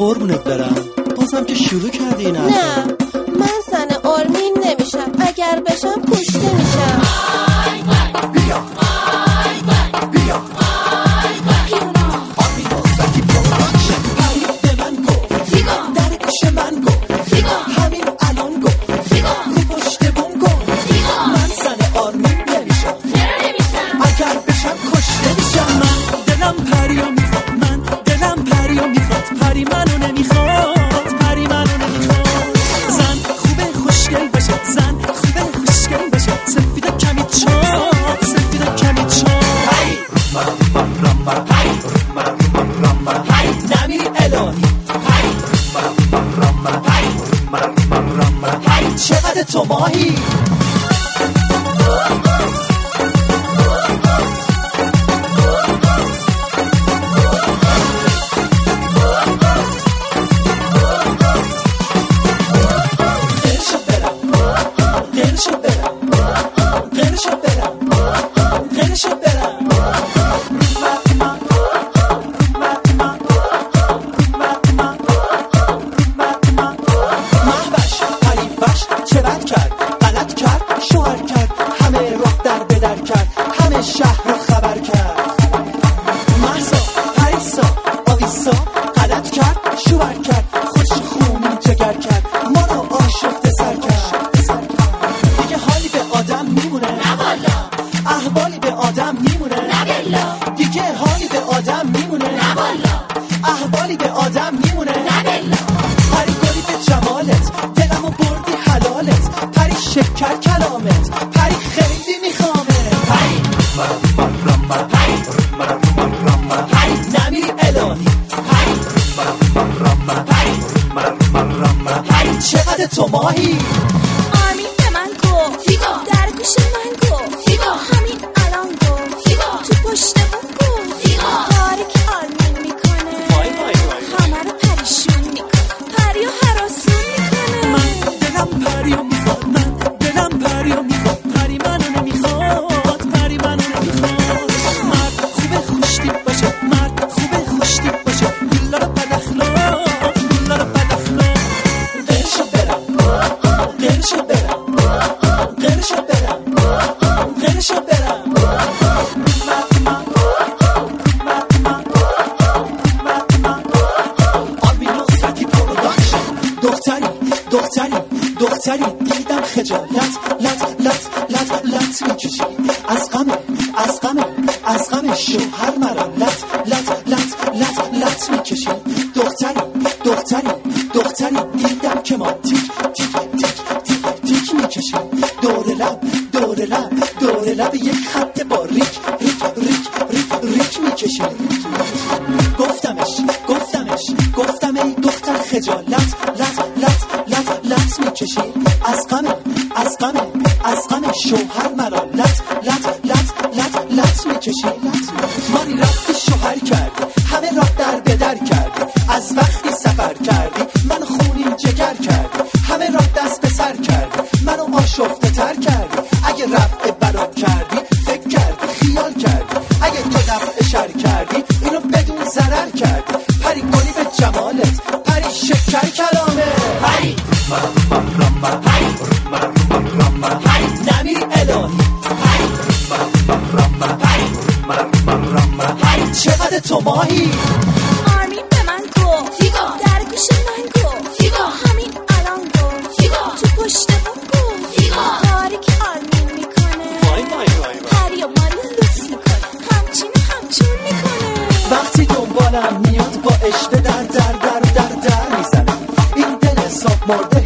قربونت برم، بازم که شروع کردی این حرفا. نه من زن آرمین نمیشم، اگر بشم کشته میشم. بیا بیا آرمین آزادی پروداکشن. پری به من گفت در گوش من گفت همین الان گفت رو پشت بوم گفت من زن آرمین نمیشم، اگر بشم کشته میشم. من دلم پریو میخواد، من دلم پریو میخواد، پری منو نمیخواد، پری منو نمیخواد. زن خوبه خوشگل باشه، زن خوبه خوشگل باشه، سفید و کمی چاق، سفید و کمی چاق. هی هی نمیری الهی، هی چقدر تو ماهی. شهر رو خبر کرد، محسا پریسا آویسا غلط کرد، شوهر کرد، خوش خونی جگر کرد، ما رو آشفته سر کرد. دیگه حالی به آدم میمونه نه والا، احوالی به آدم میمونه نه بلا، دیگه حالی به آدم میمونه نه والا، احوالی به آدم میمونه نه بلا. پری گلی به جمالت، دلمو بردی حلالت، پری شکر کلامت، پری خیلی میخوامه. هی نمیری الهی، هی چقدر تو ماهی. آرمین به من گفت در گوش من گفت همین الان گفت تو پشت بوم گفت کاری که آرمین میکنه همه رو پریشون میکنه، پریو هراسون میکنه. من دلم پریو میخواد، من دلم پریو میخواد، پری منو نمیخواد، پری منو نمیخواد. مرد خوبه خوشتیپ باشه، مرد خوبه خوشتیپ باشه، بیلا رو بد اخلاق، بیلا رو بد اخلاق. قرشو برم قرشو برم قرشو برم قرشو برم. آرمین نصرتی پروداکشن. دختری دیدم خجالت لت میکشی، از غم شوهر مرا لت میکشی. دختری دیدم که ما تیک میکشی، دور لب یک خط باریک ریک میکشی. گفتم ای دختر خجالت لت میکشی، از غم شوهر مرا لت میکشی. ماری رفتی شوهر کردی، همه را در کردی، از وقتی سفر کردی منو خونین جگر کردی، همه را دست به سر کردی، منو آشفته تر کردی. اگه رفع برام کردی فکر کردی خیال کردی، اگه تو دفع شر کردی اینو بدون ضرر کردی. پری گلی به جمالت، پری شکر کلامه. هی نمیری الهی، هی چقدر تو ماهی. آرمین به من گفت در گوش من گفت همین الان گفت تو پشت بوم گفت کاری که آرمین میکنه پریو مارو لوس میکنه، همچون میکنه. وقتی دنبالم میاد با عشق در میزنم، این دل حساب مرده